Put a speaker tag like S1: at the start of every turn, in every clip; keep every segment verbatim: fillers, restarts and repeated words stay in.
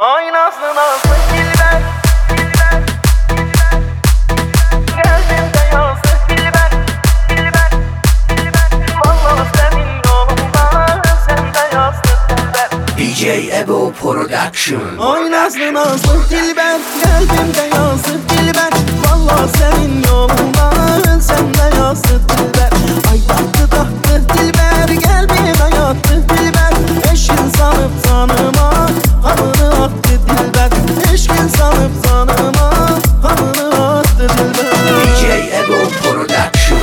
S1: Ay nazlı nazlı dilber, dilber, dilber. Geldim de yazdı dilber, dilber, dilber. Vallahi senin yolunda sen de yazdın dilber.
S2: D J Ebo Production.
S1: Ay nazlı nazlı dilber, geldim de yazdı dilber. Vallahi senin yolunda sen de yazdın dilber. Ay taktı taktı dilber, gelbime yattı dilber. Eşin sanıp sanıma kanını attı dilber. Eşkin sanıp sanıma kanını attı dilber.
S2: D J Ebo Production.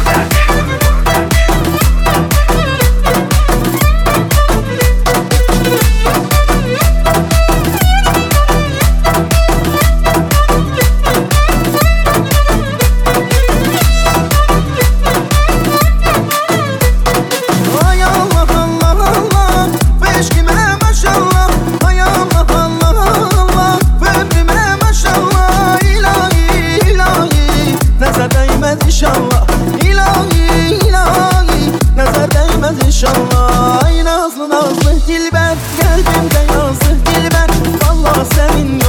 S1: Ay Allah Allah Allah, beşkime maşallah. Ay Allah Allah Allah, ömrüme maşallah. İlahi ilahi, nazar değmez inşallah. İlahi ilahi, nazar değmez inşallah. Ay nazlı nazlı dilber, geldim de yazdı dilber. Vallahi senin